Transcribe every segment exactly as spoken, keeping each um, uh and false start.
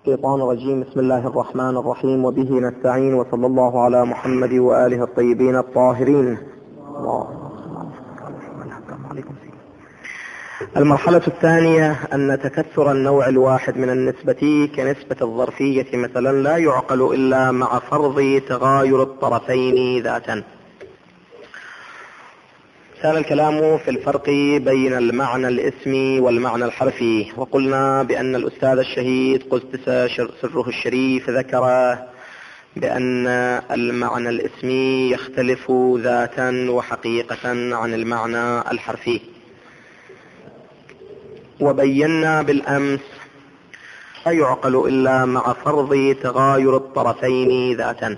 الشيطان الرجيم. بسم الله الرحمن الرحيم، وبه نستعين، وصلى الله على محمد وآله الطيبين الطاهرين. المرحلة الثانية أن تكثر النوع الواحد من النسبة كنسبة الظرفية مثلا لا يعقل إلا مع فرض تغاير الطرفين ذاتا. كان الكلام في الفرق بين المعنى الاسمي والمعنى الحرفي، وقلنا بأن الأستاذ الشهيد قدس سره الشريف ذكر بأن المعنى الاسمي يختلف ذاتا وحقيقة عن المعنى الحرفي، وبينا بالأمس لا يعقل إلا مع فرض تغاير الطرفين ذاتا.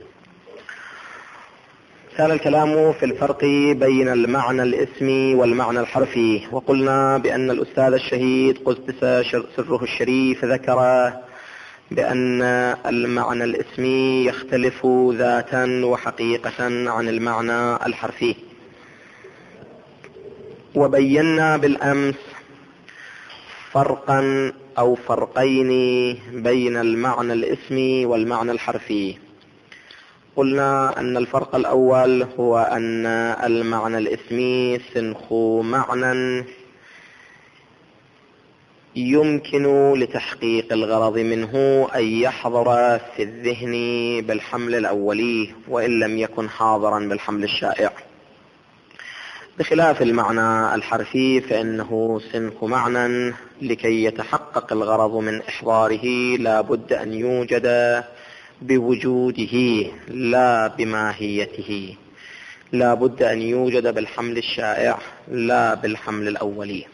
كان الكلام في الفرق بين المعنى الاسمي والمعنى الحرفي، وقلنا بأن الأستاذ الشهيد قدس سره الشريف ذكر بأن المعنى الاسمي يختلف ذاتا وحقيقة عن المعنى الحرفي، وبينا بالأمس فرقا أو فرقين بين المعنى الاسمي والمعنى الحرفي. قلنا أن الفرق الأول هو أن المعنى الاسمي سنخ معنى يمكن لتحقيق الغرض منه أن يحضر في الذهن بالحمل الأولي وإن لم يكن حاضرا بالحمل الشائع، بخلاف المعنى الحرفي فإنه سنخ معنى لكي يتحقق الغرض من إحضاره لا بد أن يوجد بوجوده لا بماهيته، لا بد أن يوجد بالحمل الشائع لا بالحمل الأولي.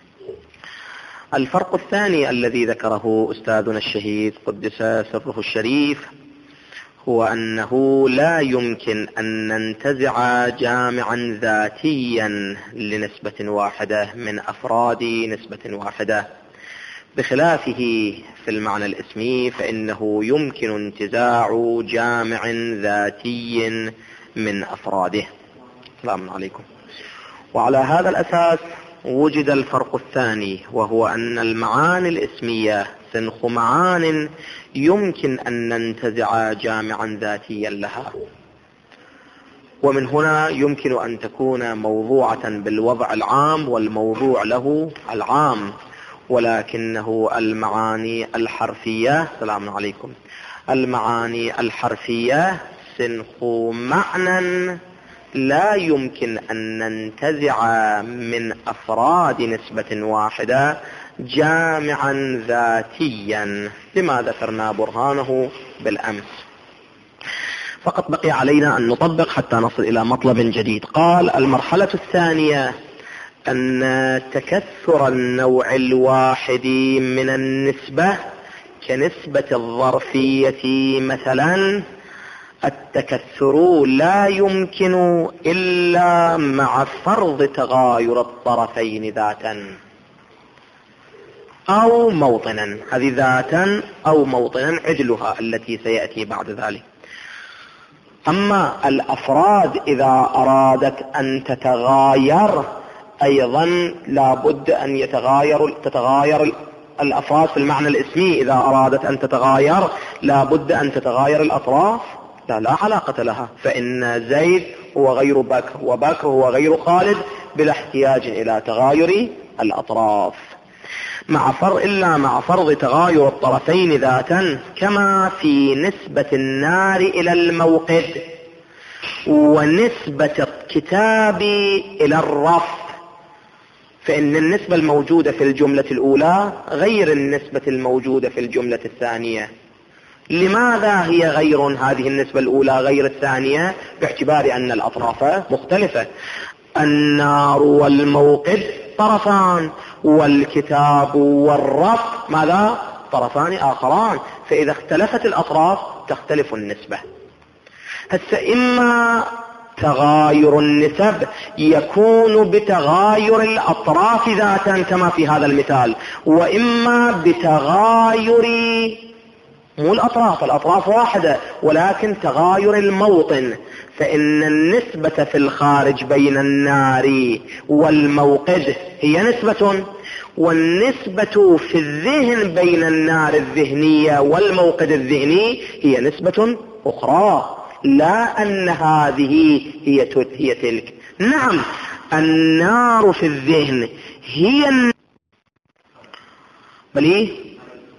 الفرق الثاني الذي ذكره أستاذنا الشهيد قدس سره الشريف هو أنه لا يمكن أن ننتزع جامعا ذاتيا لنسبة واحدة من أفراد نسبة واحدة، بخلافه في المعنى الاسمي فإنه يمكن انتزاع جامع ذاتي من أفراده. السلام عليكم. وعلى هذا الأساس وجد الفرق الثاني، وهو أن المعاني الاسمية سنخ معان يمكن أن ننتزع جامعا ذاتيا لها، ومن هنا يمكن أن تكون موضوعة بالوضع العام والموضوع له العام، ولكنه المعاني الحرفية السلام عليكم المعاني الحرفية سنخ معنى لا يمكن أن ننتزع من أفراد نسبة واحدة جامعا ذاتيا، لما ذكرنا برهانه بالأمس. فقط بقي علينا أن نطبق حتى نصل إلى مطلب جديد. قال المرحلة الثانية أن تكثر النوع الواحد من النسبة كنسبة الظرفية مثلا التكثر لا يمكن إلا مع فرض تغاير الطرفين ذاتا أو موطنا، هذه ذاتا أو موطنا عجلها التي سيأتي بعد ذلك. أما الأفراد إذا أرادت أن تتغاير أيضا لا بد أن يتغاير تتغاير الأفراد في المعنى الاسمي، إذا أرادت أن تتغاير لا بد أن تتغاير الأطراف، لا لا علاقة لها، فإن زيد هو غير بكر وبكر هو غير خالد بلا احتياج إلى تغاير الأطراف، مع فرض إلا مع فرض تغاير الطرفين ذاتا، كما في نسبة النار إلى الموقد ونسبة الكتاب إلى الرف، فإن النسبة الموجودة في الجملة الأولى غير النسبة الموجودة في الجملة الثانية. لماذا هي غير هذه النسبة الأولى غير الثانية؟ باعتبار أن الأطراف مختلفة. النار والموقد طرفان، والكتاب والرف ماذا؟ طرفان آخران، فإذا اختلفت الأطراف تختلف النسبة. هسه إما تغاير النسب يكون بتغاير الأطراف ذاتا كما في هذا المثال، وإما بتغاير مو الأطراف، الأطراف واحدة ولكن تغاير الموطن، فإن النسبة في الخارج بين النار والموقد هي نسبة، والنسبة في الذهن بين النار الذهنية والموقد الذهني هي نسبة أخرى، لا أن هذه هي هي تلك. نعم النار في الذهن هي النار، بل إيه؟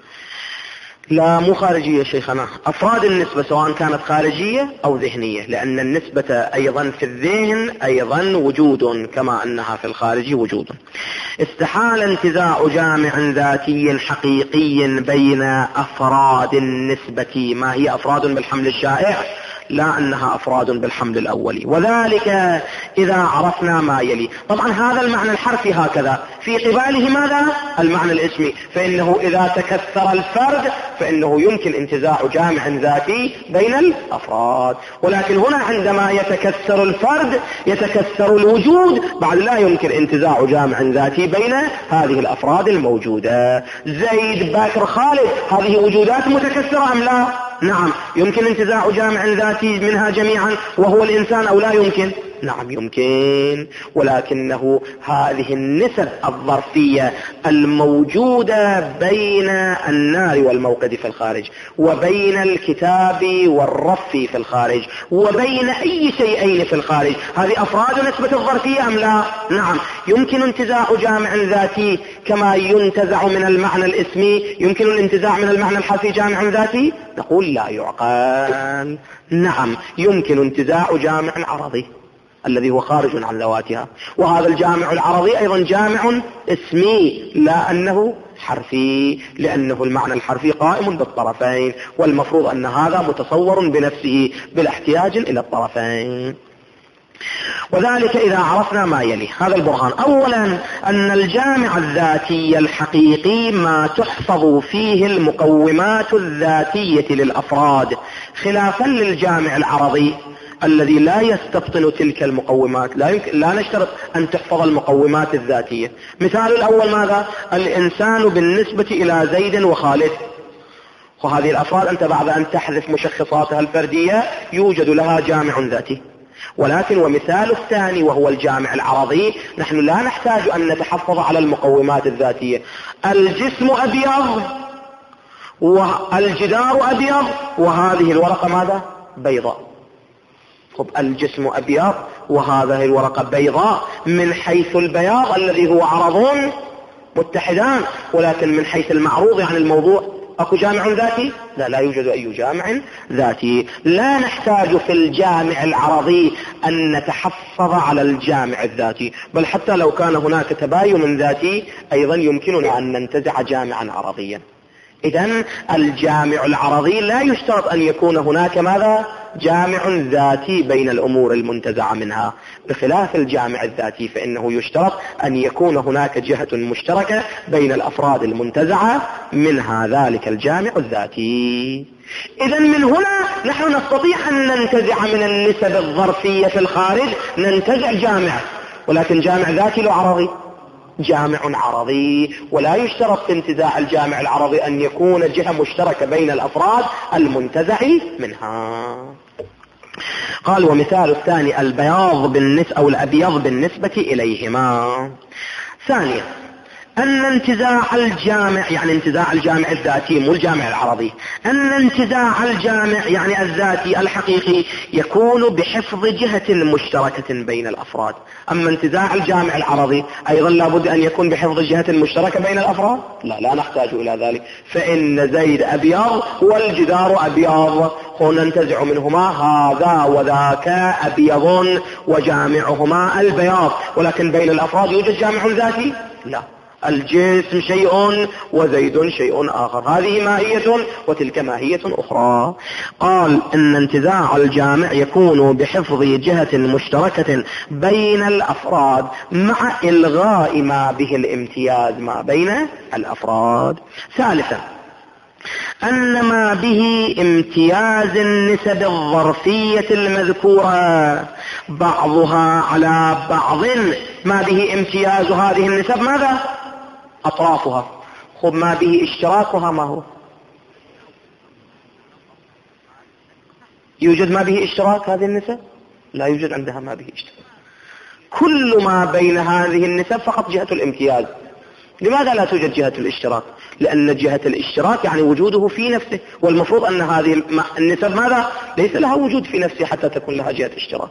لا مو خارجية شيخنا، أفراد النسبة سواء كانت خارجية أو ذهنية، لأن النسبة أيضا في الذهن أيضا وجود كما أنها في الخارج وجود. استحال انتزاع جامع ذاتي حقيقي بين أفراد النسبة. ما هي أفراد بالحمل الشائع؟ لا أنها أفراد بالحمل الأولي، وذلك إذا عرفنا ما يلي. طبعا هذا المعنى الحرفي هكذا، في قباله ماذا؟ المعنى الاسمي، فإنه إذا تكثر الفرد فإنه يمكن انتزاع جامع ذاتي بين الأفراد، ولكن هنا عندما يتكثر الفرد يتكثر الوجود، بعد لا يمكن انتزاع جامع ذاتي بين هذه الأفراد الموجودة. زيد، بكر، خالد، هذه وجودات متكثرة أم لا؟ نعم. يمكن انتزاع جامع ذاتي منها جميعا وهو الإنسان أو لا يمكن؟ نعم يمكن، ولكنه هذه النسب الظرفية الموجودة بين النار والموقد في الخارج، وبين الكتاب والرف في الخارج، وبين أي شيئين في الخارج، هذه أفراد نسبة الظرفية أم لا؟ نعم. يمكن انتزاع جامع ذاتي كما ينتزع من المعنى الاسمي، يمكن الانتزاع من المعنى الحرفي جامع ذاتي؟ نقول لا يعقل. نعم يمكن انتزاع جامع عرضي الذي هو خارج عن ذواتها، وهذا الجامع العرضي أيضا جامع اسمي لا أنه حرفي، لأنه المعنى الحرفي قائم بالطرفين، والمفروض أن هذا متصور بنفسه بلا احتياج إلى الطرفين. وذلك إذا عرفنا ما يلي. هذا البرهان: أولا أن الجامع الذاتي الحقيقي ما تحفظ فيه المقومات الذاتية للأفراد، خلافا للجامع العرضي الذي لا يستبطن تلك المقومات. لا يمكن، لا نشترط أن تحفظ المقومات الذاتية. مثال الأول ماذا؟ الإنسان بالنسبة إلى زيد وخالد، وهذه الأفراد أنت بعد أن تحذف مشخصاتها الفردية يوجد لها جامع ذاتي. ولكن ومثال الثاني وهو الجامع العرضي، نحن لا نحتاج أن نتحفظ على المقومات الذاتية. الجسم أبيض والجدار أبيض وهذه الورقة ماذا؟ بيضاء. خب الجسم أبيض وهذه الورقة بيضاء من حيث البياض الذي هو عرض متحدان، ولكن من حيث المعروض عن الموضوع أكو جامع ذاتي؟ لا، لا يوجد أي جامع ذاتي. لا نحتاج في الجامع العرضي أن نتحفظ على الجامع الذاتي، بل حتى لو كان هناك تباين ذاتي أيضا يمكننا أن ننتزع جامعا عرضيا. إذن الجامع العرضي لا يشترط أن يكون هناك ماذا؟ جامع ذاتي بين الأمور المنتزعة منها، بخلاف الجامع الذاتي فإنه يشترط أن يكون هناك جهة مشتركة بين الأفراد المنتزعة منها ذلك الجامع الذاتي. إذن من هنا نحن نستطيع أن ننتزع من النسب الظرفية في الخارج، ننتزع جامع، ولكن جامع ذاتي له عرضي، جامع عرضي، ولا يشترط في انتزاع الجامع العرضي أن يكون جهة مشتركة بين الأفراد المنتزع منها. قال: ومثال الثاني البياض بالنسبة أو الأبيض بالنسبة إليهما. ثانيا أن انتزاع الجامع، يعني انتزاع الجامع الذاتي مو الجامع العرضي، أن انتزاع الجامع يعني الذاتي الحقيقي يكون بحفظ جهة مشتركة بين الأفراد. أما انتزاع الجامع العرضي أيضا لابد أن يكون بحفظ جهة مشتركة بين الأفراد؟ لا، لا نحتاج إلى ذلك، فإن زيد أبيض والجدار أبيض، هنا ننتزع منهما هذا وذاك أبيض وجامعهما البياض، ولكن بين الأفراد يوجد جامع ذاتي؟ لا، الجسم شيء وزيد شيء آخر، هذه ماهية وتلك ماهية أخرى. قال إن انتزاع الجامع يكون بحفظ جهة مشتركة بين الأفراد مع إلغاء ما به الامتياز ما بين الأفراد. ثالثا أن ما به امتياز النسب الظرفية المذكورة بعضها على بعض، ما به امتياز هذه النسب ماذا؟ أطرافها. خب ما به اشتراكها ما هو؟ يوجد ما به اشتراك هذه النسب؟ لا يوجد عندها ما به اشتراك. كل ما بين هذه النسب فقط جهة الامتياز. لماذا لا توجد جهة الاشتراك؟ لأن جهة الاشتراك يعني وجوده في نفسه، والمفروض أن هذه النسب ماذا؟ ليس لها وجود في نفسها حتى تكون لها جهة اشتراك.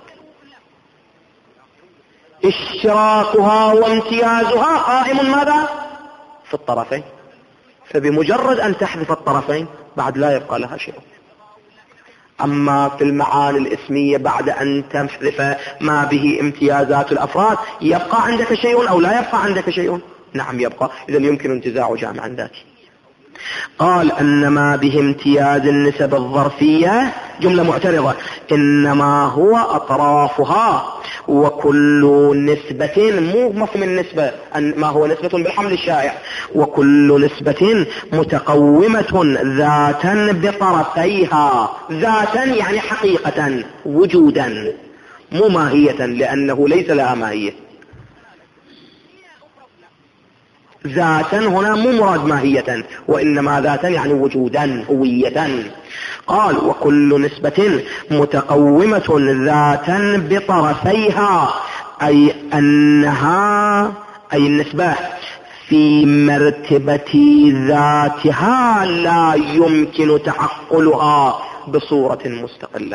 اشتراكها وامتيازها قائم ماذا؟ في الطرفين. فبمجرد أن تحذف الطرفين بعد لا يبقى لها شيء. أما في المعاني الاسمية بعد أن تحذف ما به امتيازات الأفراد يبقى عندك شيء أو لا يبقى عندك شيء؟ نعم يبقى. إذا يمكن انتزاع جامعا ذاتي. قال أن ما به امتياز النسب الظرفية جملة معترضة، إنما هو أطرافها، وكل نسبة مو مفهوم النسبة ما هو نسبة بالحمل الشائع، وكل نسبة متقومة ذاتا بطرفيها. ذاتا يعني حقيقة وجودا، مو ماهية، لأنه ليس لها ماهية. ذاتا هنا مو مراد ماهية، وإنما ذاتا يعني وجودا هوية. قال وكل نسبة متقومة ذاتا بطرفيها، أي أنها أي النسبة في مرتبة ذاتها لا يمكن تعقلها بصورة مستقلة.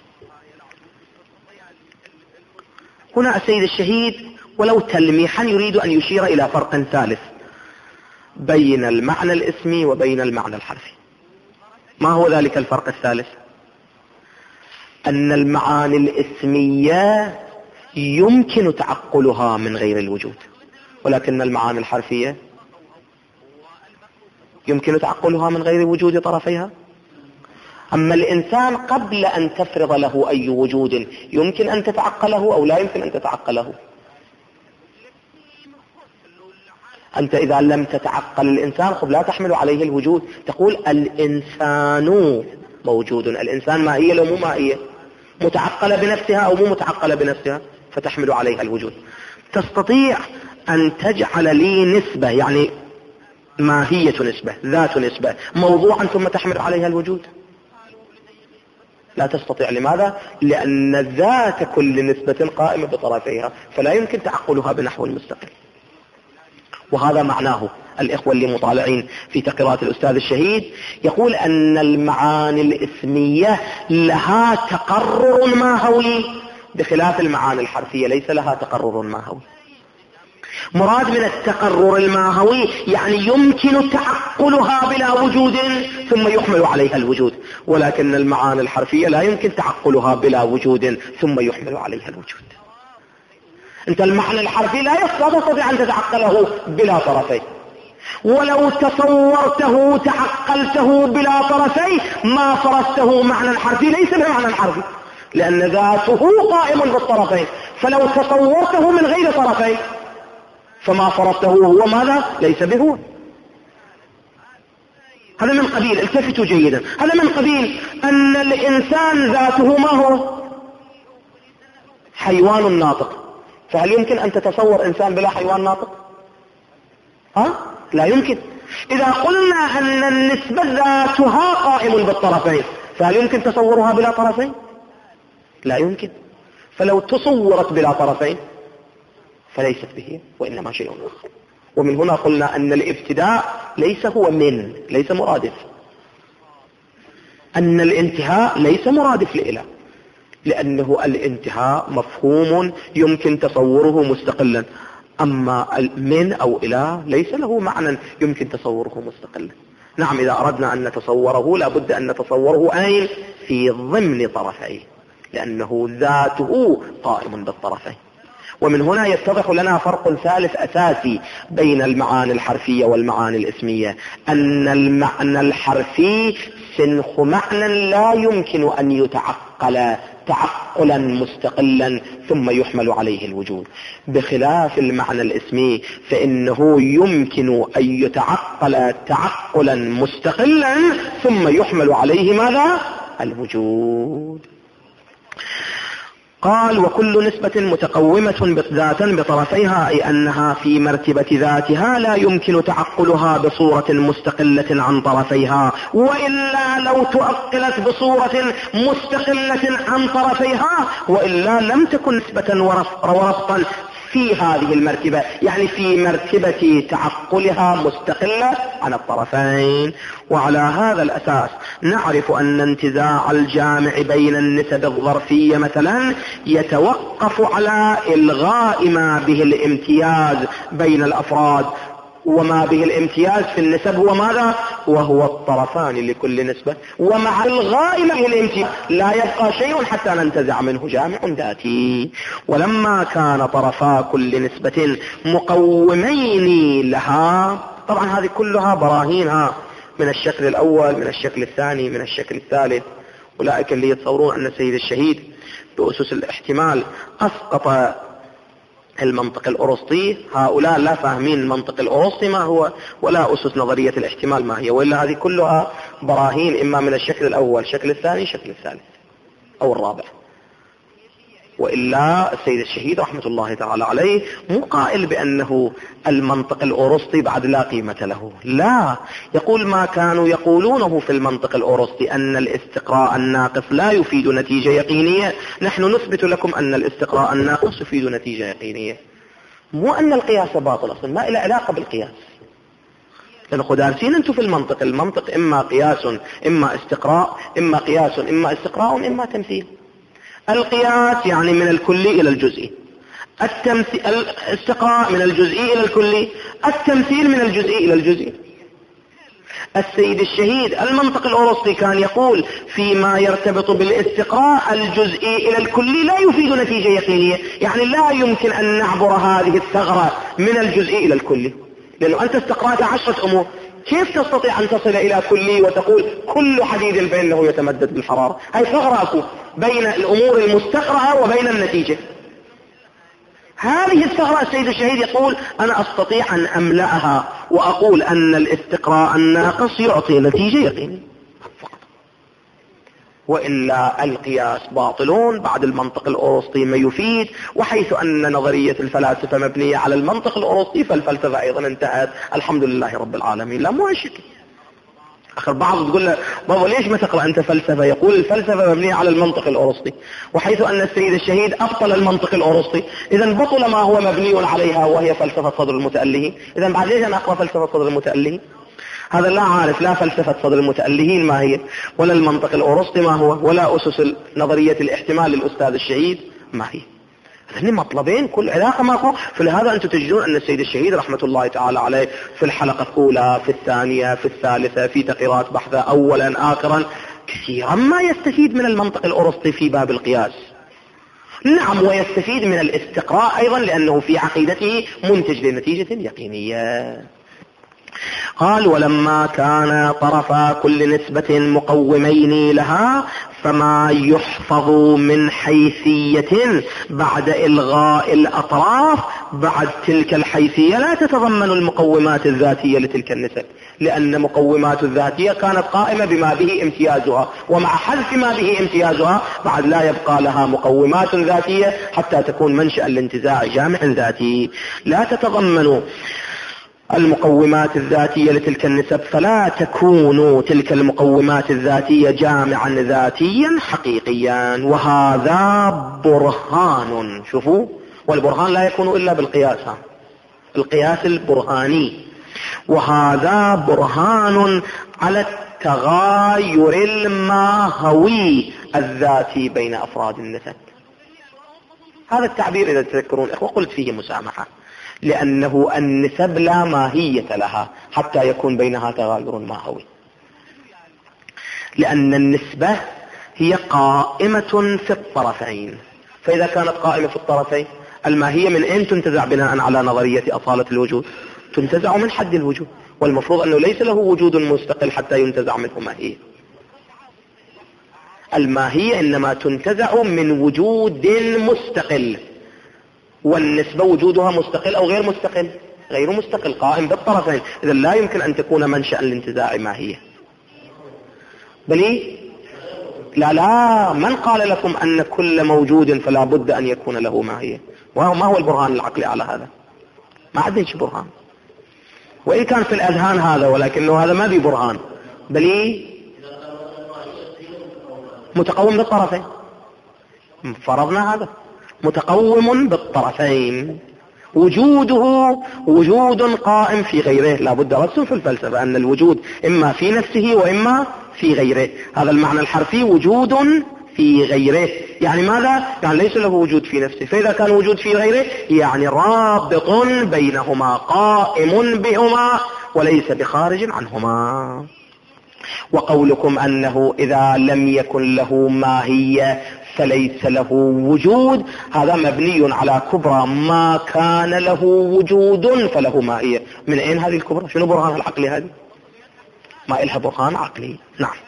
هنا السيد الشهيد ولو تلميحا يريد أن يشير إلى فرق ثالث بين المعنى الاسمي وبين المعنى الحرفي. ما هو ذلك الفرق الثالث؟ أن المعاني الاسمية يمكن تعقلها من غير الوجود، ولكن المعاني الحرفية يمكن تعقلها من غير وجود طرفيها. أما الإنسان قبل أن تفرض له أي وجود يمكن أن تتعقله أو لا يمكن أن تتعقله. أنت إذا لم تتعقل الإنسان خب لا تحمل عليه الوجود، تقول الإنسان موجود. الإنسان ما هي لو مو ما هي، متعقلة بنفسها أو مو متعقلة بنفسها، فتحمل عليها الوجود. تستطيع أن تجعل لي نسبة يعني ماهية نسبة ذات نسبة موضوعا ثم تحمل عليها الوجود؟ لا تستطيع. لماذا؟ لأن ذات كل نسبة قائمة بطرفيها، فلا يمكن تعقلها بنحو مستقل. وهذا معناه. الإخوة اللي مطالعين في تقريرات الأستاذ الشهيد يقول أن المعاني الإسمية لها تقرر ماهوي بخلاف المعاني الحرفية ليس لها تقرر ماهوي. مراد من التقرر الماهوي يعني يمكن تعقلها بلا وجود ثم يحمل عليها الوجود، ولكن المعاني الحرفية لا يمكن تعقلها بلا وجود ثم يحمل عليها الوجود. انت المعنى الحرفي لا يستطيع ان تتعقله بلا طرفين، ولو تصورته تعقلته بلا طرفين ما فرضته معنى حرفي ليس بمعنى حرفي، لان ذاته قائم بالطرفين. فلو تصورته من غير طرفين فما فرضته هو ماذا؟ ليس بهو. هذا من قبيل، التفتوا جيدا، هذا من قبيل ان الانسان ذاته ما هو؟ حيوان ناطق. فهل يمكن أن تتصور إنسان بلا حيوان ناطق؟ ها؟ لا يمكن. إذا قلنا أن النسبة ذاتها قائم بالطرفين فهل يمكن تصورها بلا طرفين؟ لا يمكن. فلو تصورت بلا طرفين فليست به وإنما شيء آخر. ومن هنا قلنا أن الابتداء ليس هو من، ليس مرادف. أن الانتهاء ليس مرادف لإله، لأنه الانتهاء مفهوم يمكن تصوره مستقلا، أما من أو إله ليس له معنى يمكن تصوره مستقلا. نعم إذا أردنا أن نتصوره لابد أن نتصوره أين؟ في ضمن طرفيه، لأنه ذاته قائم بالطرفين. ومن هنا يتضح لنا فرق ثالث أساسي بين المعاني الحرفية والمعاني الاسمية، أن المعنى الحرفي سنخ معنى لا يمكن أن يتعقل تعقلا مستقلا ثم يحمل عليه الوجود، بخلاف المعنى الاسمي فإنه يمكن أن يتعقل تعقلا مستقلا ثم يحمل عليه ماذا؟ الوجود. قال وكل نسبة متقومة ذاتا بطرفيها، أي أنها في مرتبة ذاتها لا يمكن تعقلها بصورة مستقلة عن طرفيها، وإلا لو تؤقلت بصورة مستقلة عن طرفيها وإلا لم تكن نسبة ورفقا في هذه المرتبة، يعني في مرتبة تعقلها مستقلة عن الطرفين. وعلى هذا الأساس نعرف أن انتزاع الجامع بين النسب الظرفية مثلا يتوقف على إلغاء ما به الامتياز بين الأفراد، وما به الامتياز في النسب هو ماذا؟ وهو الطرفان لكل نسبة، ومع الغاء ما به الامتياز لا يبقى شيء حتى ننتزع منه جامع ذاتي. ولما كان طرفا كل نسبة مقومين لها، طبعا هذه كلها براهينها من الشكل الأول، من الشكل الثاني، من الشكل الثالث. أولئك اللي يتصورون أن السيد الشهيد بأسس الاحتمال أسقط المنطق الأرسطي، هؤلاء لا فاهمين المنطق الأرسطي ما هو ولا أسس نظرية الاحتمال ما هي، وإلا هذه كلها براهين إما من الشكل الأول، الشكل الثاني، الشكل الثالث أو الرابع. وإلا السيد الشهيد رحمة الله تعالى عليه مو قائل بأنه المنطق الأرسطي بعد لا قيمة له، لا، يقول ما كانوا يقولونه في المنطق الأرسطي أن الاستقراء الناقص لا يفيد نتيجة يقينية، نحن نثبت لكم أن الاستقراء الناقص يفيد نتيجة يقينية. مو أن القياس باطل أصلا، ما إلى علاقة بالقياس، لأنكم دارسين أنتم في المنطق، المنطق إما قياس إما استقراء، إما قياس إما استقراء إما تمثيل. القياس يعني من الكلي إلى الجزئي، التمثيل الاستقراء من الجزئي إلى الكلي، التمثيل من الجزئي إلى الجزئي. السيد الشهيد المنطق الأرسطي كان يقول فيما يرتبط بالاستقراء الجزئي إلى الكلي لا يفيد نتيجة يقينية، يعني لا يمكن أن نعبر هذه الثغرة من الجزئي إلى الكلي، لأنه أنت استقرأت عشرة أمور، كيف تستطيع أن تصل إلى كلي وتقول كل حديد بينه يتمدد بالحرارة؟ هاي ثغرة بين الأمور المستقرأة وبين النتيجة. هذه الثغرة السيد الشهيد يقول أنا أستطيع أن أملأها وأقول أن الاستقراء الناقص يعطي نتيجة يقينية فقط، وإلا القياس باطلون بعد المنطق الأرسطي ما يفيد. وحيث أن نظرية الفلاسفة مبنية على المنطق الأرسطي فالفلسفة أيضا انتهت، الحمد لله رب العالمين. لا مو هالشكل. آخر بعض تقول له بابا ليش ما تقرأ أنت فلسفة؟ يقول الفلسفة مبنية على المنطق الأرسطي، وحيث أن السيد الشهيد أبطل المنطق الأرسطي إذا بطل ما هو مبني عليها وهي فلسفة صدر المتألهين. إذا بعد ليش أنا أقرأ فلسفة صدر المتألهين؟ هذا لا عارف لا فلسفة صدر المتألهين ما هي، ولا المنطق الأرسطي ما هو، ولا أسس نظرية الاحتمال للأستاذ الشهيد ما هي. هذين مطلبين كل علاقة ماكو. فلهذا أنتم تجدون أن السيد الشهيد رحمة الله تعالى عليه في الحلقة الأولى، في الثانية، في الثالثة، في تقريرات بحثة أولا آخرا كثيرا ما يستفيد من المنطق الأرسطي في باب القياس. نعم ويستفيد من الاستقراء أيضا لأنه في عقيدته منتج لنتيجة يقينية. قال ولما كان طرفا كل نسبة مقومين لها فما يحفظ من حيثية بعد إلغاء الأطراف بعد تلك الحيثية لا تتضمن المقومات الذاتية لتلك النسب، لأن مقومات الذاتية كانت قائمة بما به امتيازها، ومع حذف ما به امتيازها بعد لا يبقى لها مقومات ذاتية حتى تكون منشأ لانتزاع جامع ذاتي. لا تتضمن المقومات الذاتية لتلك النسب فلا تكون تلك المقومات الذاتية جامعا ذاتيا حقيقيا، وهذا برهان. شوفوا، والبرهان لا يكون إلا بالقياس، القياس البرهاني، وهذا برهان على التغاير الماهوي الذاتي بين أفراد النسب. هذا التعبير إذا تذكرون إخوة قلت فيه مسامحة، لأنه النسب لا ماهية لها حتى يكون بينها تغاير ماهوي، لأن النسبة هي قائمة في الطرفين، فإذا كانت قائمة في الطرفين الماهية من أين تنتزع بناء على نظرية أصالة الوجود؟ تنتزع من حد الوجود، والمفروض أنه ليس له وجود مستقل حتى ينتزع منه ماهية. الماهية إنما تنتزع من وجود مستقل، والنسبة وجودها مستقل أو غير مستقل؟ غير مستقل، قائم بالطرفين، إذا لا يمكن أن تكون منشأ لانتزاع ماهية. بل لا لا، من قال لكم أن كل موجود فلا بد أن يكون له ماهية؟ وما هو البرهان العقلي على هذا؟ ما عندنا شيء برهان، وإن كان في الأذهان هذا، ولكنه هذا ما بي برهان، بل متقوم بالطرفين. فرضنا هذا متقوم بالطرفين، وجوده وجود قائم في غيره. لا بد رسم في الفلسفة أن الوجود إما في نفسه وإما في غيره. هذا المعنى الحرفي، وجود في غيره، يعني ماذا؟ يعني ليس له وجود في نفسه، فإذا كان وجود في غيره يعني رابط بينهما قائم بهما وليس بخارج عنهما. وقولكم أنه إذا لم يكن له ماهية فليس له وجود، هذا مبني على كبرى ما كان له وجود فله ماهية. من أين هذه الكبرى؟ شنو برهان العقل هذه؟ ما إلها برهان عقلي. نعم.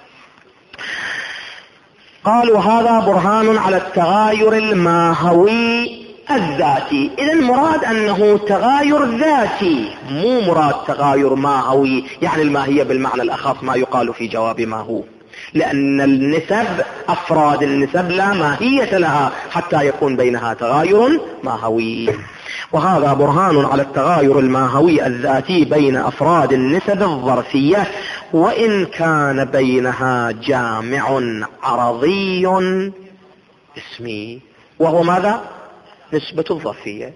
قالوا هذا برهان على التغاير الماهوي الذاتي. إذا مراد أنه تغاير ذاتي، مو مراد تغاير ماهوي، يعني الماهية بالمعنى الأخص ما يقال في جواب ما هو، لأن النسب أفراد النسب لا ماهية لها حتى يكون بينها تغاير ماهوي. وهذا برهان على التغاير الماهوي الذاتي بين أفراد النسب الظرفية، وإن كان بينها جامع عرضي اسمي، وهو ماذا؟ نسبة الظرفية.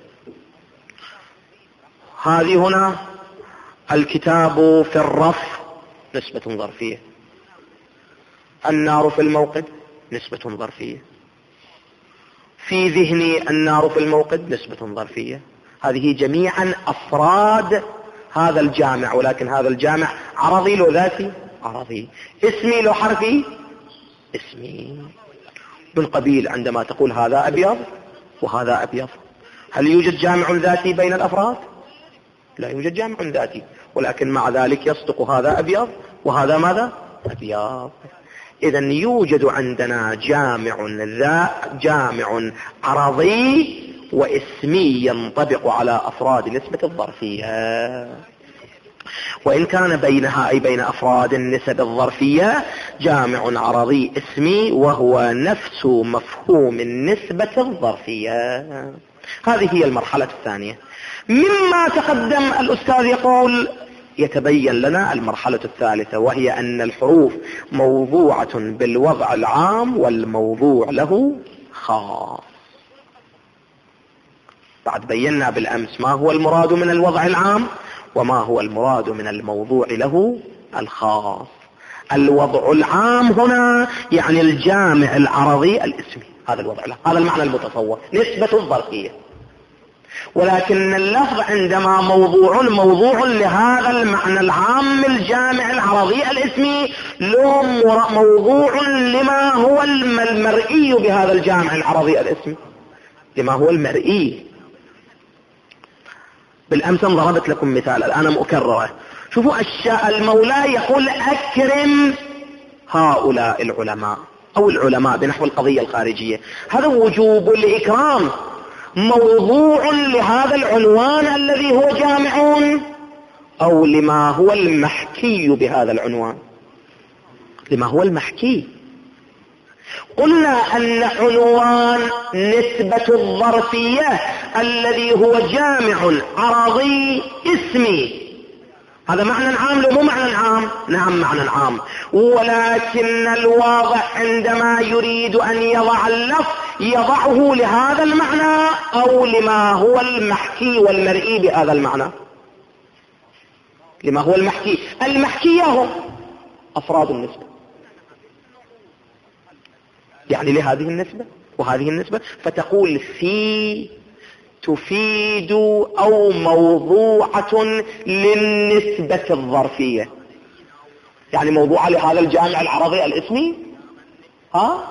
هذه هنا الكتاب في الرف نسبة ظرفية، النار في الموقد نسبة ظرفية، في ذهني النار في الموقد نسبة ظرفية. هذه جميعا أفراد هذا الجامع، ولكن هذا الجامع عرضي لو ذاتي عرضي، اسمي لو حرفي اسمي. بالقبيل عندما تقول هذا أبيض وهذا أبيض، هل يوجد جامع ذاتي بين الأفراد؟ لا يوجد جامع ذاتي، ولكن مع ذلك يصدق هذا أبيض وهذا ماذا؟ أبيض. إذن يوجد عندنا جامع ذا جامع عرضي واسمي ينطبق على أفراد نسبة الظرفية، وإن كان بينها أي بين أفراد النسب الظرفية جامع عرضي اسمي، وهو نفس مفهوم النسبة الظرفية. هذه هي المرحلة الثانية. مما تقدم الأستاذ يقول يتبين لنا المرحلة الثالثة، وهي أن الحروف موضوعة بالوضع العام والموضوع له خاص. بعد بينا بالأمس ما هو المراد من الوضع العام وما هو المراد من الموضوع له الخاص. الوضع العام هنا يعني الجامع العرضي الاسمي، هذا الوضع العام، هذا المعنى المتصور، نسبة الظرفية. ولكن اللفظ عندما موضوع موضوع لهذا المعنى العام الجامع العرضي الاسمي، له موضوع لما هو المرئي بهذا الجامع العرضي الاسمي، لما هو المرئي. بالأمس ضربت لكم مثال، الآن مكرره. شوفوا الشاء المولى يقول أكرم هؤلاء العلماء أو العلماء بنحو القضية الخارجية، هذا وجوب الإكرام موضوع لهذا العنوان الذي هو جامع أو لما هو المحكي بهذا العنوان؟ لما هو المحكي. قلنا أن عنوان نسبة الظرفية الذي هو جامع عرضي اسمي، هذا معنى عام لو مو معنى عام؟ نعم معنى عام، ولكن الواضع عندما يريد أن يضع اللفظ يضعه لهذا المعنى أو لما هو المحكي والمرئي بهذا المعنى. لما هو المحكي، المحكي هم أفراد النسبة، يعني لهذه النسبة وهذه النسبة، فتقول في تفيد أو موضوعة للنسبة الظرفية، يعني موضوعة لهذا الجامع العرضي الاسمي. ها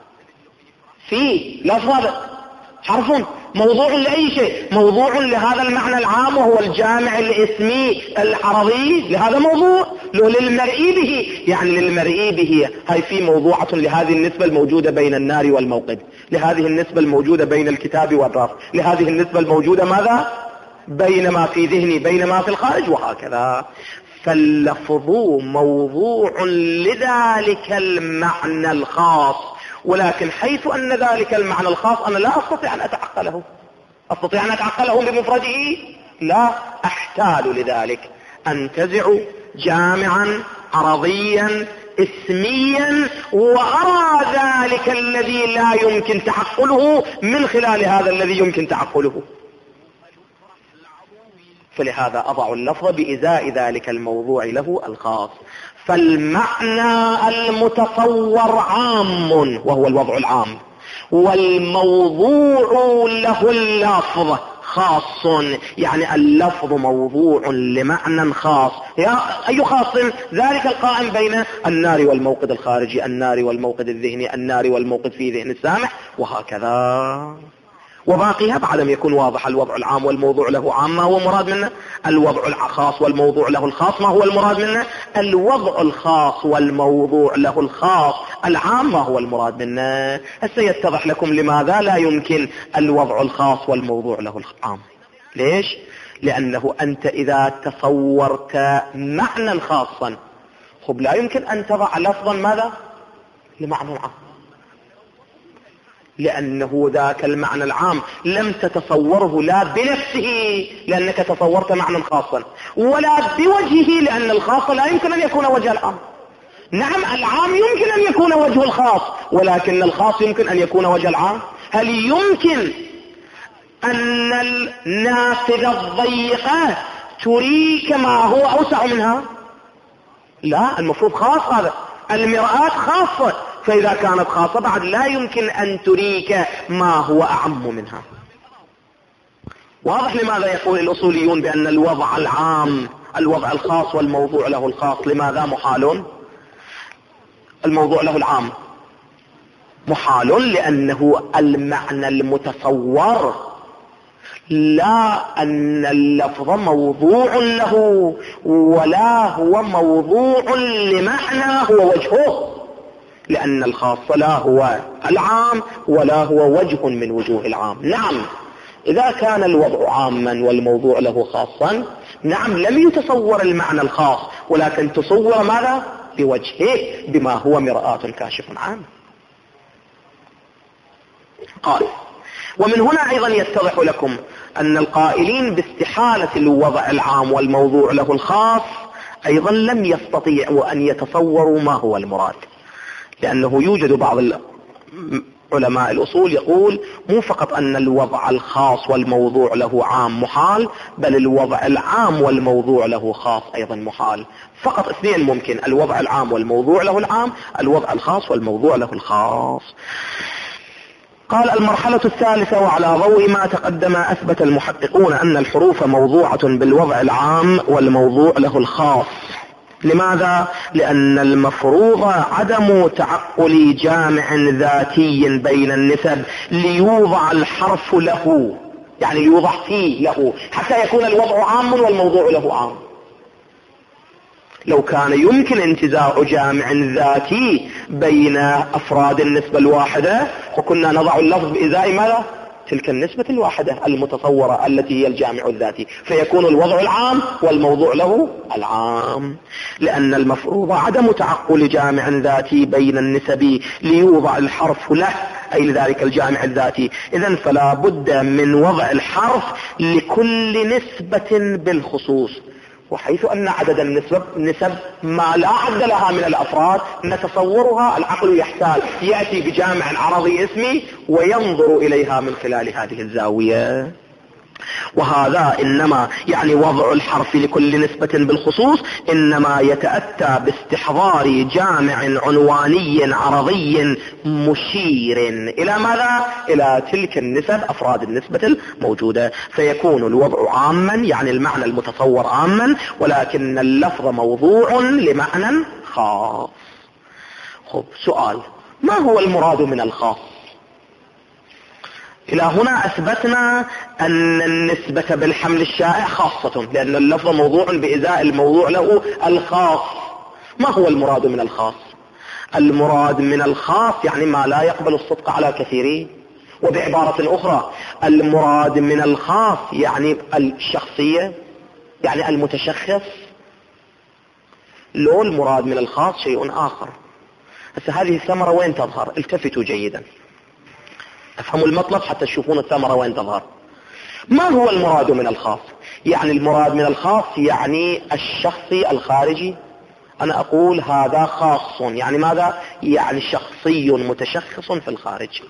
في لفظ حرف موضوع لأي شيء، موضوع لهذا المعنى العام وهو الجامع الاسمي العرضي، لهذا موضوع لو للمرئي به، يعني للمرئي به هاي في موضوعة لهذه النسبة الموجودة بين النار والموقد، لهذه النسبة الموجودة بين الكتاب والرف، لهذه النسبة الموجودة ماذا بين ما في ذهني بين ما في الخارج، وهكذا. فاللفظ موضوع لذلك المعنى الخاص، ولكن حيث أن ذلك المعنى الخاص أنا لا أستطيع أن أتعقله. أستطيع أن أتعقله بمفرده؟ لا، أحتاج لذلك، أنتزع جامعا عرضيا اسميا وأرى ذلك الذي لا يمكن تعقله من خلال هذا الذي يمكن تعقله. فلهذا أضع اللفظ بإزاء ذلك الموضوع له الخاص. فالمعنى المتصور عام وهو الوضع العام، والموضوع له اللفظ خاص، يعني اللفظ موضوع لمعنى خاص. يا أي خاص؟ ذلك القائم بين النار والموقد الخارجي، النار والموقد الذهني، النار والموقد في ذهن السامع، وهكذا. وباقيها بعدم يكون واضح الوضع العام والموضوع له عام ما هو مراد منه، الوضع الخاص والموضوع له الخاص ما هو المراد منه، الوضع الخاص والموضوع له الخاص العام ما هو المراد منه. هسه يتضح لكم لماذا لا يمكن الوضع الخاص والموضوع له العام. ليش؟ لأنه أنت إذا تصورت معنى خاصا، خب لا يمكن أن تضع لفظا ماذا لمعنى العام، لأنه ذاك المعنى العام لم تتصوره لا بنفسه لأنك تصورت معنى خاصا، ولا بوجهه لأن الخاص لا يمكن أن يكون وجه العام. نعم العام يمكن أن يكون وجه الخاص، ولكن الخاص يمكن أن يكون وجه العام. هل يمكن أن النافذة الضيقة تريك ما هو أوسع منها؟ لا، المفروض خاص هذا. المرآة خاصة، فإذا كانت خاصة بعد لا يمكن أن تريك ما هو أعم منها. واضح لماذا يقول الأصوليون بأن الوضع العام الوضع الخاص والموضوع له الخاص لماذا محال؟ الموضوع له العام محال لأنه المعنى المتصور، لا أن اللفظ موضوع له ولا هو موضوع لمعنى هو وجهه، لأن الخاص لا هو العام ولا هو وجه من وجوه العام. نعم إذا كان الوضع عاما والموضوع له خاصا، نعم لم يتصور المعنى الخاص، ولكن تصور ماذا بوجهه بما هو مرآة كاشف عنه. قال: ومن هنا أيضا يتضح لكم أن القائلين باستحالة الوضع العام والموضوع له الخاص أيضا لم يستطيعوا أن يتصوروا ما هو المراد، لأنه يوجد بعض علماء الأصول يقول مو فقط أن الوضع الخاص والموضوع له عام محال، بل الوضع العام والموضوع له خاص أيضا محال. فقط اثنين ممكن، الوضع العام والموضوع له العام، الوضع الخاص والموضوع له الخاص. قال: المرحلة الثالثة: وعلى ضوء ما تقدم أثبت المحققون أن الحروف موضوعة بالوضع العام والموضوع له الخاص. لماذا؟ لأن المفروض عدم تعقل جامع ذاتي بين النسب ليوضع الحرف له، يعني ليوضع فيه له حتى يكون الوضع عام والموضوع له عام. لو كان يمكن انتزاع جامع ذاتي بين أفراد النسبة الواحدة وكنا نضع اللفظ بإزاء ماذا؟ تلك النسبة الواحدة المتصورة التي هي الجامع الذاتي، فيكون الوضع العام والموضوع له العام. لأن المفروض عدم تعقل جامع ذاتي بين النسب ليوضع الحرف له، أي لذلك الجامع الذاتي. إذن فلا بد من وضع الحرف لكل نسبة بالخصوص، وحيث أن عدد النسب نسب ما لا عد لها من الأفراد نتصورها، العقل يحتاج يأتي بجامع عرضي اسمي وينظر إليها من خلال هذه الزاوية. وهذا إنما يعني وضع الحرف لكل نسبة بالخصوص إنما يتأتى باستحضار جامع عنواني عرضي مشير إلى ماذا؟ إلى تلك النسب، أفراد النسبة الموجودة، فيكون الوضع عاما يعني المعنى المتصور عاما، ولكن اللفظ موضوع لمعنى خاص. خب سؤال: ما هو المراد من الخاص؟ إلى هنا أثبتنا أن النسبة بالحمل الشائع خاصة، لأن اللفظ موضوع بإزاء الموضوع له الخاص. ما هو المراد من الخاص؟ المراد من الخاص يعني ما لا يقبل الصدق على كثيرين. وبعبارة أخرى المراد من الخاص يعني الشخصية، يعني المتشخص، لو المراد من الخاص شيء آخر. هسه هذه الثمرة وين تظهر؟ التفتوا جيدا، افهموا المطلب حتى تشوفون الثمرة وين تظهر. ما هو المراد من الخاص؟ يعني المراد من الخاص يعني الشخصي الخارجي. أنا أقول هذا خاص، يعني ماذا؟ يعني شخصي متشخص في الخارج.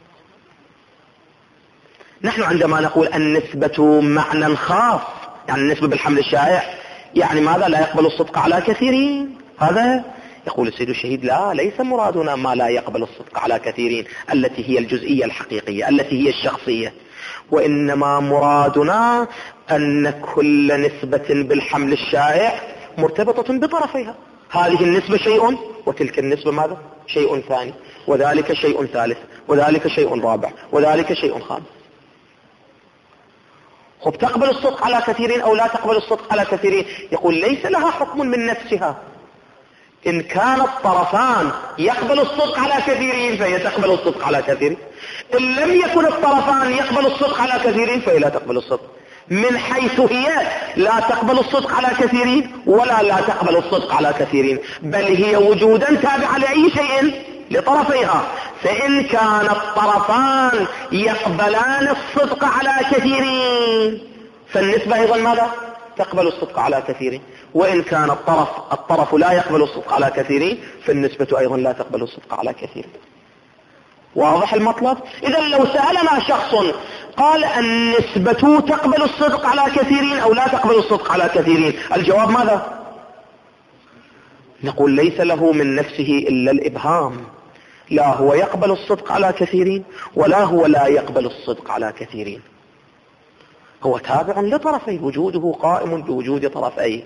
نحن عندما نقول النسبة معنى خاص، يعني النسبة بالحمل الشائع، يعني ماذا؟ لا يقبل الصدق على كثيرين. هذا يقول السيد الشهيد لا، ليس مرادنا ما لا يقبل الصدق على كثيرين التي هي الجزئية الحقيقية التي هي الشخصية، وإنما مرادنا أن كل نسبة بالحمل الشائع مرتبطة بطرفيها. هذه النسبة شيء، وتلك النسبة ماذا؟ شيء ثاني، وذلك شيء ثالث، وذلك شيء رابع، وذلك شيء خامس. خب تقبل الصدق على كثيرين أو لا تقبل الصدق على كثيرين؟ يقول ليس لها حكم من نفسها. إن كان الطرفان يقبل الصدق على كثيرين فهي تقبل الصدق على كثيرين، إن لم يكن الطرفان يقبل الصدق على كثيرين فهي لا تقبل الصدق، من حيث هي لا تقبل الصدق على كثيرين ولا لا تقبل الصدق على كثيرين، بل هي وجودا تابعة لأي شيء لطرفيها. فإن كان الطرفان يقبلان الصدق على كثيرين فالنسبة أيضا ماذا؟ تقبل الصدق على كثيرين. وإن كان الطرف الطرف لا يقبل الصدق على كثيرين فالنسبة أيضا لا تقبل الصدق على كثيرين. واضح المطلب؟ إذا لو سألنا شخص قال النسبة تقبل الصدق على كثيرين أو لا تقبل الصدق على كثيرين، الجواب ماذا؟ نقول ليس له من نفسه إلا الإبهام، لا هو يقبل الصدق على كثيرين ولا هو لا يقبل الصدق على كثيرين، هو تابع لطرفي، وجوده قائم بوجود طرفي.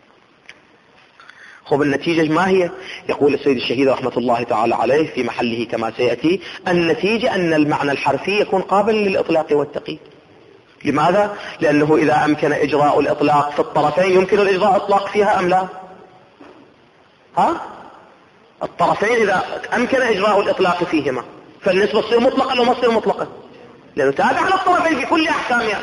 خب النتيجة ما هي؟ يقول السيد الشهيد رحمة الله تعالى عليه في محله كما سيأتي، النتيجة أن المعنى الحرفي يكون قابل للإطلاق والتقييد. لماذا؟ لأنه إذا أمكن إجراء الإطلاق في الطرفين يمكن الإجراء الإطلاق فيها أم لا؟ ها؟ الطرفين إذا أمكن إجراء الإطلاق فيهما فالنسبة تصير مطلقة أو ما تصير مطلقة، لأنه تابع للطرفين في كل أحكامها.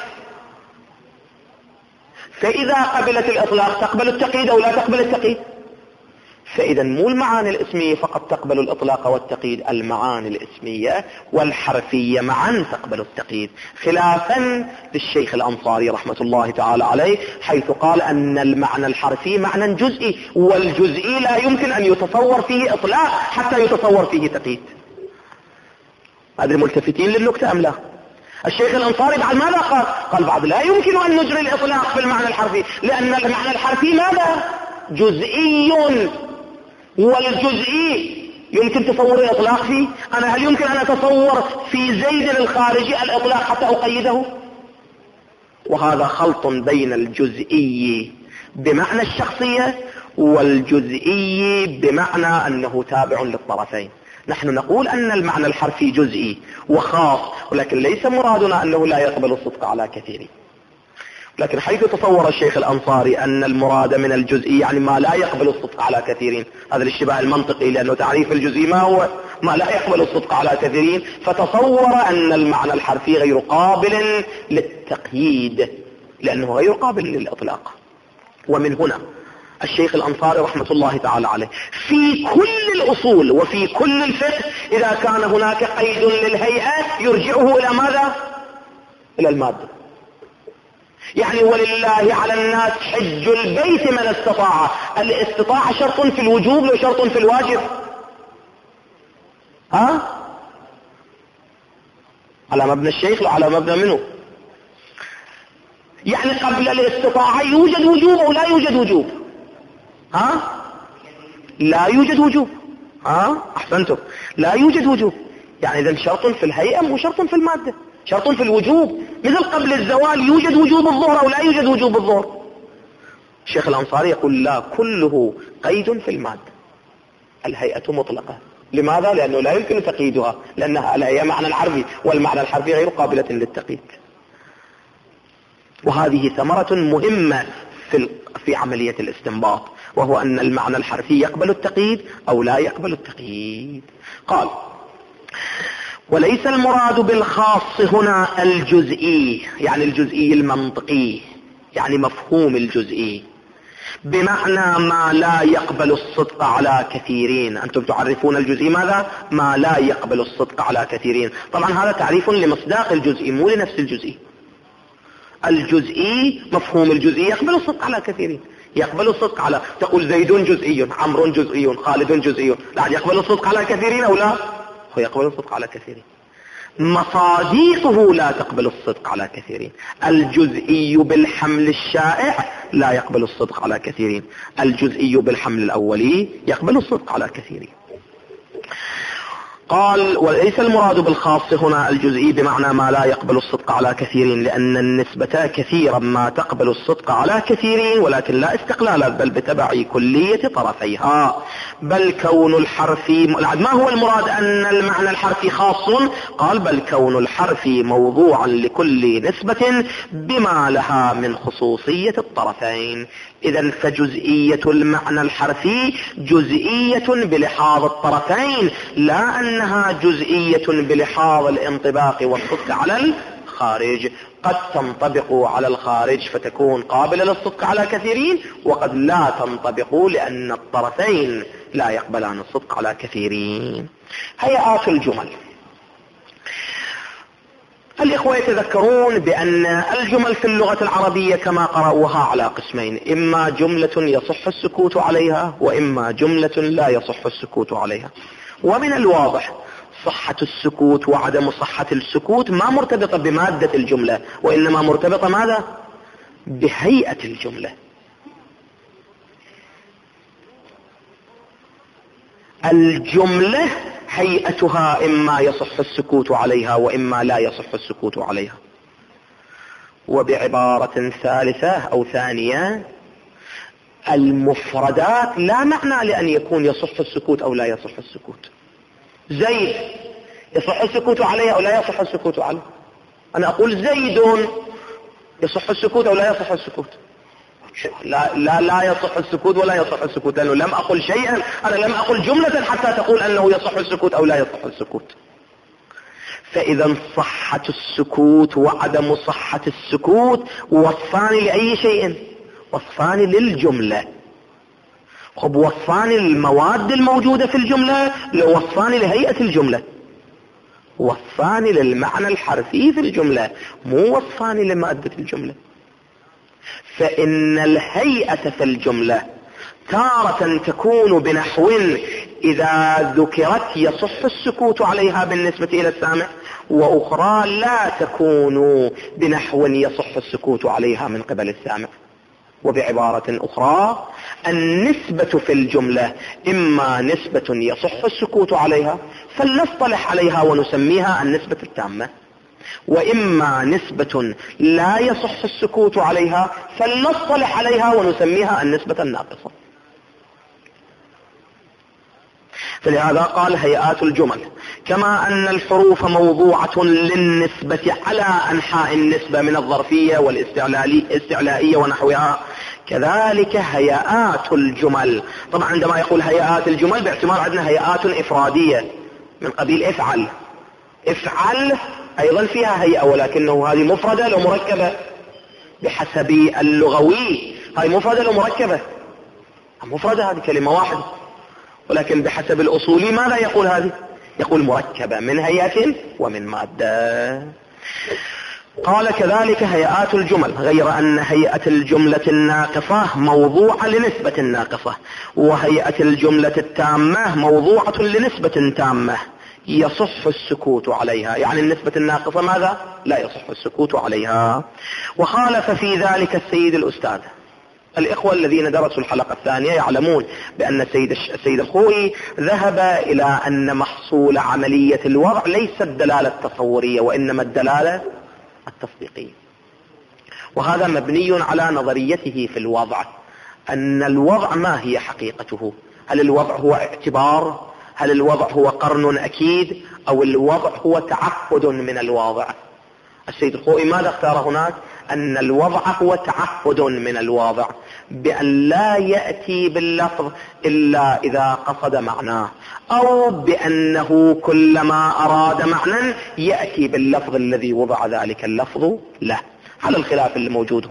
فإذا قبلت الإطلاق تقبل التقييد أو لا تقبل التقييد؟ فإذا مو المعاني الاسمية فقط تقبل الإطلاق والتقييد، المعاني الاسمية والحرفية معا تقبل التقييد، خلافا للشيخ الأنصاري رحمة الله تعالى عليه حيث قال أن المعنى الحرفي معنى جزئي، والجزئي لا يمكن أن يتصور فيه إطلاق حتى يتصور فيه تقييد. هذه ملتفتين للنكتة أم لا؟ الشيخ الأنصاري بعد ماذا قال؟ قال بعد لا يمكن أن نجري الإطلاق في المعنى الحرفي، لأن المعنى الحرفي ماذا؟ جزئي، والجزئي يمكن تصور الإطلاق فيه. أنا هل يمكن أن أتصور في زيد الخارجي الإطلاق حتى أقيده؟ وهذا خلط بين الجزئي بمعنى الشخصية والجزئي بمعنى أنه تابع للطرفين. نحن نقول أن المعنى الحرفي جزئي وخاص، ولكن ليس مرادنا أنه لا يقبل الصدق على كثير. لكن حيث تصور الشيخ الأنصاري أن المراد من الجزئي يعني ما لا يقبل الصدق على كثيرين، هذا الاشتباه المنطقي، لأنه تعريف الجزئي ما هو؟ ما لا يقبل الصدق على كثيرين، فتصور أن المعنى الحرفي غير قابل للتقييد لأنه غير قابل للإطلاق. ومن هنا الشيخ الأنصاري رحمة الله تعالى عليه في كل الأصول وفي كل الفقه إذا كان هناك قيد للهيئة يرجعه إلى ماذا؟ إلى المادة. يعني ولله على الناس حج البيت من استطاع، الاستطاعة شرط في الوجوب وشرط في الواجب. ها؟ على مبنى الشيخ وعلى مبنى منه. يعني قبل الاستطاعة يوجد وجوب أو لا يوجد وجوب؟ ها؟ لا يوجد وجوب. ها؟ أحسنتم، لا يوجد وجوب. يعني إذن شرط في الهيئة وشرط في المادة، شرط في الوجوب، مثل قبل الزوال يوجد وجوب الظهر أو لا يوجد وجوب الظهر. الشيخ الأنصاري يقول لا، كله قيد في المادة، الهيئة مطلقة. لماذا؟ لأنه لا يمكن تقييدها، لأنها الهيئة معنى الحرفي والمعنى الحرفي غير قابلة للتقييد. وهذه ثمرة مهمة في في عملية الاستنباط، وهو أن المعنى الحرفي يقبل التقييد أو لا يقبل التقييد. قال وليس المراد بالخاص هنا الجزئي، يعني الجزئي المنطقي، يعني مفهوم الجزئي، بمعنى ما لا يقبل الصدق على كثيرين. أنتم تعرفون الجزئي ماذا؟ ما لا يقبل الصدق على كثيرين. طبعا هذا تعريف لمصداق الجزئي مو لنفس الجزئي. الجزئي مفهوم الجزئي يقبل الصدق على كثيرين، يقبل الصدق على، تقول زيد جزئي، عمرو جزئي، خالد جزئي، لا يقبل الصدق على كثيرين أو لا؟ هو يقبل الصدق على كثيرين. مصادقه لا تقبل الصدق على كثيرين. الجزئي بالحمل الشائع لا يقبل الصدق على كثيرين، الجزئي بالحمل الأولي يقبل الصدق على كثيرين. قال وليس المراد بالخاص هنا الجزئي بمعنى ما لا يقبل الصدق على كثيرين، لأن النسبة كثيرا ما تقبل الصدق على كثيرين، ولكن لا استقلال بل بتبع كلية طرفيها. بل كون الحرف، ما هو المراد أن المعنى الحرفي خاص؟ قال بل كون الحرف موضوعا لكل نسبة بما لها من خصوصية الطرفين. إذا فجزئية المعنى الحرفي جزئية بلحاظ الطرفين، لا أنها جزئية بلحاظ الانطباق والصدق على الخارج. قد تنطبق على الخارج فتكون قابلة للصدق على كثيرين، وقد لا تنطبق لأن الطرفين لا يقبلان الصدق على كثيرين. هيئات الجمل. الإخوة يتذكرون بأن الجمل في اللغة العربية كما قرأوها على قسمين: إما جملة يصح السكوت عليها، وإما جملة لا يصح السكوت عليها. ومن الواضح صحة السكوت وعدم صحة السكوت ما مرتبطة بمادة الجملة، وإنما مرتبطة ماذا؟ بهيئة الجملة. الجملة هيئتها إما يصح السكوت عليها وإما لا يصح السكوت عليها. وبعبارة ثالثة أو ثانية، المفردات لا معنى لأن يكون يصح السكوت أو لا يصح السكوت. زيد يصح السكوت عليه أو لا يصح السكوت عليه. أنا أقول زيد يصح السكوت أو لا يصح السكوت؟ لا لا لا يصح السكوت ولا يصح السكوت، لأنه لم أقل شيئا، أنا لم أقل جملة حتى تقول أنه يصح السكوت أو لا يصح السكوت. فإذا صحة السكوت وعدم صحة السكوت وصفان لأي شيء؟ وصفان للجملة. خب وصفان المواد الموجودة في الجملة، وصفان لهيئة الجملة، وصفان للمعنى الحرفي في الجملة، مو وصفان لمادة الجملة. فإن الهيئة في الجملة تارة تكون بنحو إذا ذكرت يصح السكوت عليها بالنسبة إلى السامع، وأخرى لا تكون بنحو يصح السكوت عليها من قبل السامع. وبعبارة أخرى، النسبة في الجملة إما نسبة يصح السكوت عليها فلنصطلح عليها ونسميها النسبة التامة، وإما نسبة لا يصح السكوت عليها فلنصطلح عليها ونسميها النسبة الناقصة. فلهذا قال هيئات الجمل. كما أن الحروف موضوعة للنسبة على أنحاء النسبة من الظرفية والاستعلائية ونحوها، كذلك هيئات الجمل. طبعا عندما يقول هيئات الجمل باعتبار عندنا هيئات إفرادية من قبيل افعل. افعل أيضا فيها هيئة، ولكنه هذه مفردة لو مركبة بحسب اللغوي. هذه مفردة لو مركبة، مفردة هذه كلمة واحدة، ولكن بحسب الأصولي ماذا يقول؟ هذه يقول مركبة من هيئة ومن مادة. قال كذلك هيئات الجمل، غير أن هيئة الجملة الناقصة موضوعة لنسبة ناقصة، وهيئة الجملة التامة موضوعة لنسبة تامة يصح السكوت عليها. يعني النسبة الناقصة ماذا؟ لا يصح السكوت عليها. وخالف في ذلك السيد الأستاذ. الإخوة الذين درسوا الحلقة الثانية يعلمون بأن السيد السيد الخوئي ذهب إلى أن محصول عملية الوضع ليس الدلالة التصورية وإنما الدلالة التصديقية، وهذا مبني على نظريته في الوضع، أن الوضع ما هي حقيقته؟ هل الوضع هو اعتبار؟ هل الوضع هو قرن أكيد؟ أو الوضع هو تعهد من الواضع؟ السيد الخوئي ماذا اختار هناك؟ أن الوضع هو تعهد من الواضع، بأن لا يأتي باللفظ إلا إذا قصد معناه، أو بأنه كلما أراد معنى يأتي باللفظ الذي وضع ذلك اللفظ له، على الخلاف اللي موجود هناك.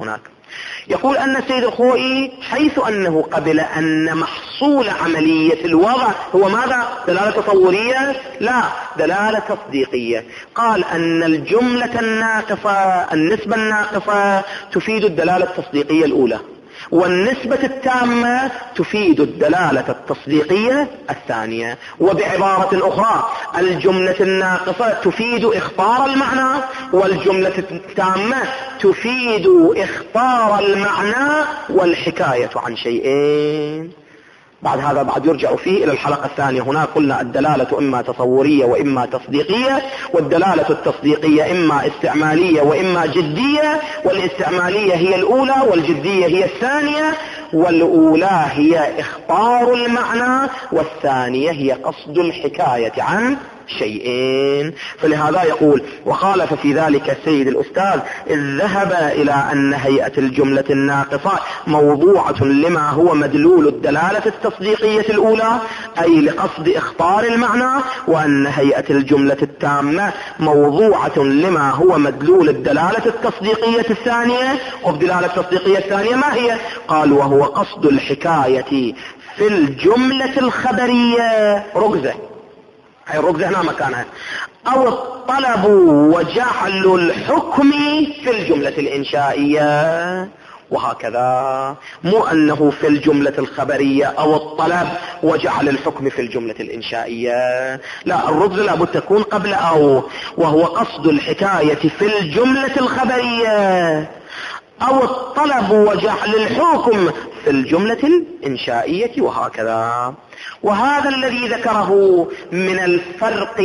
يقول أن السيد الخوئي حيث أنه قبل أن محصول عملية الوضع هو ماذا؟ دلالة تصورية؟ لا، دلالة تصديقية. قال أن الجملة الناقصة، النسبة الناقصة تفيد الدلالة التصديقية الأولى، والنسبة التامة تفيد الدلالة التصديقية الثانية. وبعبارة أخرى الجملة الناقصة تفيد إخطار المعنى، والجملة التامة تفيد إخطار المعنى والحكاية عن شيئين. بعد هذا بعد يرجع فيه إلى الحلقة الثانية. هنا قلنا الدلالة إما تصورية وإما تصديقية، والدلالة التصديقية إما استعمالية وإما جدية، والاستعمالية هي الأولى والجدية هي الثانية، والأولى هي إخطار المعنى والثانية هي قصد الحكاية عن شيئين. فلهذا يقول وخالف في ذلك السيد الأستاذ إذ ذهب إلى أن هيئة الجملة الناقصة موضوعة لما هو مدلول الدلالة التصديقية الأولى أي لقصد إخطار المعنى، وأن هيئة الجملة التامة موضوعة لما هو مدلول الدلالة التصديقية الثانية. والدلالة التصديقية الثانية ما هي؟ قال وهو قصد الحكاية في الجملة الخبرية ركزة، هي الركزة هنا مكانها، أو الطلب وجعل الحكم في الجملة الإنشائية، وهكذا. مو أنه في الجملة الخبرية أو الطلب وجعل الحكم في الجملة الإنشائية، لا، الركزة لابد تكون قبل أو، وهو قصد الحكاية في الجملة الخبرية أو الطلب وجعل الحكم في الجملة الإنشائية، وهكذا. وهذا الذي ذكره من الفرق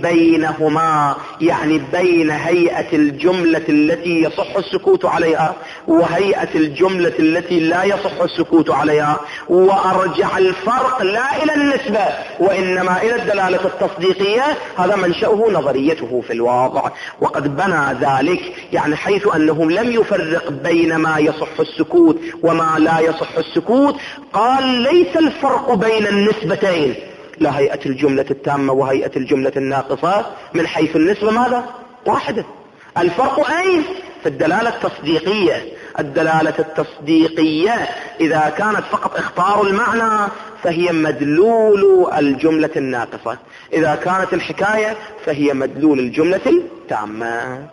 بينهما، يعني بين هيئة الجملة التي يصح السكوت عليها وهيئة الجملة التي لا يصح السكوت عليها، وأرجع الفرق لا إلى النسبة وإنما إلى الدلالة التصديقية، هذا منشأه نظريته في الواقع. وقد بنى ذلك يعني حيث أنه لم يفرق بين ما يصح السكوت وما لا يصح السكوت، قال ليس الفرق بين النسبتين، لا هيئة الجملة التامة وهيئة الجملة الناقصة من حيث النسبة ماذا؟ واحدة. الفرق أين؟ في الدلالة التصديقية. الدلالة التصديقية إذا كانت فقط اختار المعنى فهي مدلول الجملة الناقصة، إذا كانت الحكاية فهي مدلول الجملة التامة.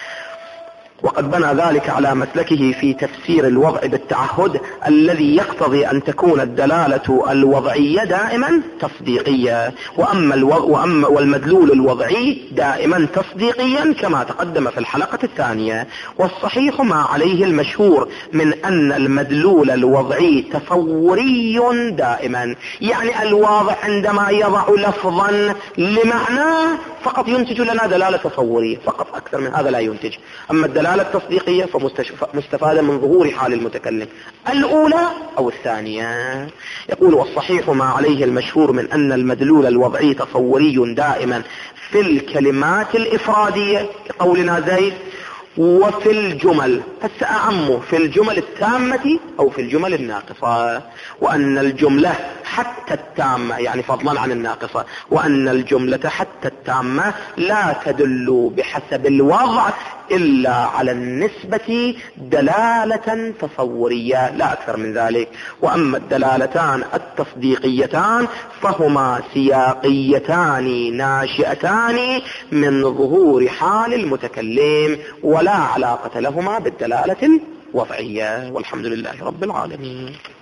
وقد بنى ذلك على مسلكه في تفسير الوضع بالتعهد الذي يقتضي أن تكون الدلالة الوضعية دائما تصديقية، وأما, الو... وأما والمدلول الوضعي دائما تصديقيا كما تقدم في الحلقة الثانية. والصحيح ما عليه المشهور من أن المدلول الوضعي تصوري دائما، يعني الواضع عندما يضع لفظا لمعنى فقط ينتج لنا دلالة تصورية فقط، أكثر من هذا لا ينتج. أما الدلالة التصديقية فمستفادة من ظهور حال المتكلم الأولى أو الثانية. يقول والصحيح ما عليه المشهور من أن المدلول الوضعي تصوري دائما في الكلمات الإفرادية كقولنا زيد، وفي الجمل، هسه أعمه في الجمل التامة أو في الجمل الناقصة، وأن الجملة حتى التامة يعني فضلا عن الناقصة، وأن الجملة حتى التامة لا تدل بحسب الوضع إلا على النسبة دلالة تصورية لا أكثر من ذلك. وأما الدلالتان التصديقيتان فهما سياقيتان ناشئتان من ظهور حال المتكلم ولا علاقة لهما بالدلالة الوضعية. والحمد لله رب العالمين.